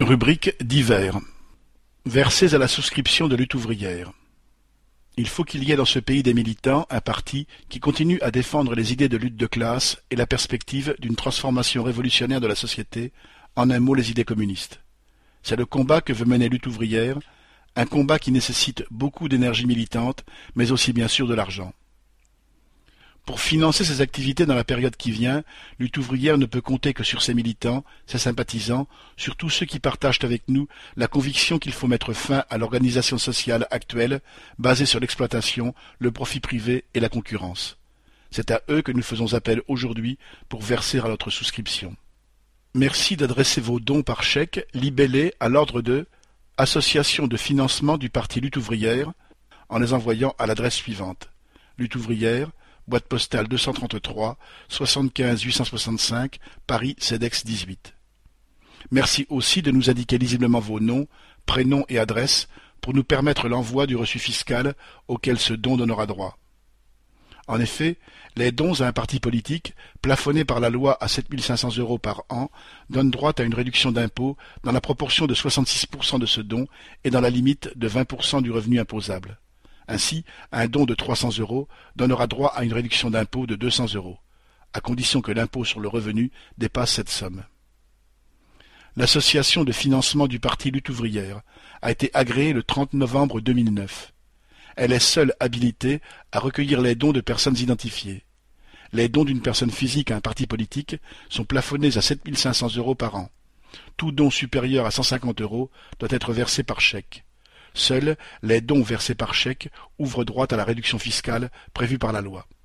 Rubrique divers. Versez à la souscription de lutte ouvrière. Il faut qu'il y ait dans ce pays des militants, un parti, qui continue à défendre les idées de lutte de classe et la perspective d'une transformation révolutionnaire de la société, en un mot les idées communistes. C'est le combat que veut mener lutte ouvrière, un combat qui nécessite beaucoup d'énergie militante, mais aussi bien sûr de l'argent. Pour financer ses activités dans la période qui vient, lutte ouvrière ne peut compter que sur ses militants, ses sympathisants, sur tous ceux qui partagent avec nous la conviction qu'il faut mettre fin à l'organisation sociale actuelle, basée sur l'exploitation, le profit privé et la concurrence. C'est à eux que nous faisons appel aujourd'hui pour verser à notre souscription. Merci d'adresser vos dons par chèque libellé à l'ordre de Association de financement du Parti Lutte ouvrière, en les envoyant à l'adresse suivante: Lutte ouvrière, boîte postale 233, 75 865, Paris CEDEX 18. Merci aussi de nous indiquer lisiblement vos noms, prénoms et adresses pour nous permettre l'envoi du reçu fiscal auquel ce don donnera droit. En effet, les dons à un parti politique, plafonnés par la loi à 7 500 € par an, donnent droit à une réduction d'impôt dans la proportion de 66% de ce don et dans la limite de 20% du revenu imposable. Ainsi, un don de 300 € donnera droit à une réduction d'impôt de 200 €, à condition que l'impôt sur le revenu dépasse cette somme. L'association de financement du Parti Lutte ouvrière a été agréée le 30 novembre 2009. Elle est seule habilitée à recueillir les dons de personnes identifiées. Les dons d'une personne physique à un parti politique sont plafonnés à 7 500 € par an. Tout don supérieur à 150 € doit être versé par chèque. Seuls les dons versés par chèque ouvrent droit à la réduction fiscale prévue par la loi.